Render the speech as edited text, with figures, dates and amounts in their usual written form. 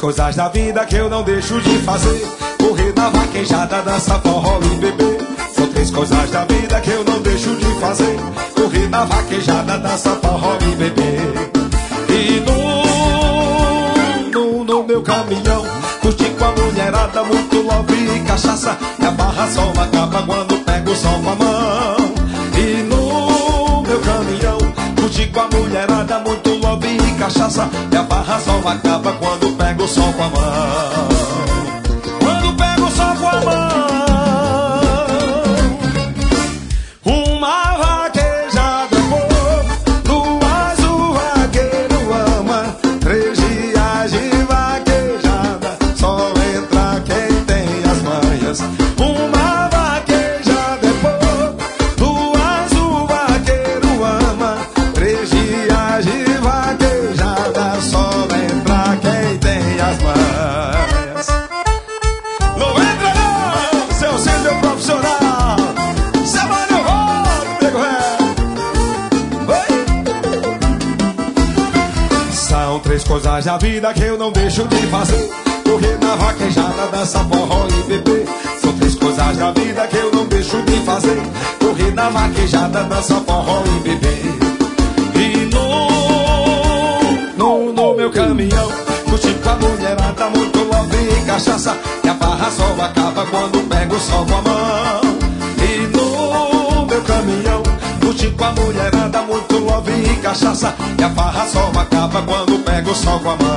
coisas da vida que eu não deixo de fazer: correr na vaquejada, dançar forró e beber. São 3 coisas da vida que eu não deixo de fazer: correr na vaquejada, dançar forró e beber. E no meu caminhão, curti com a mulherada, muito love e cachaça. E a barra só acaba quando pego o sol com a mão. E no meu caminhão, curti com a mulherada, muito love e cachaça. E a barra só acaba quando pego o sol com a mão. Quando pego o sol com a mão. Uma vaquejada é pouco, no azul vaqueiro ama. 3 dias de vaquejada, só entra quem tem as manhas. Uma vaquejada é pouco, no azul vaqueiro ama. 3 dias de vaquejada, só entra quem tem as manhas. Não entra não, seu símbolo profissional. Semana eu volto, nego ré. São 3 coisas da vida que eu não deixo de fazer: correr na vaquejada, dançar forró e beber. São 3 coisas da vida que eu não deixo de fazer: correr na vaquejada, dançar forró e beber. E no meu caminhão, curti com a mulherada, muito love e cachaça. E a barra só acaba quando pego o sol com a mão. E no meu caminhão, curti com a mulherada, muito love e cachaça. E a barra só acaba quando pego o sol com a mão.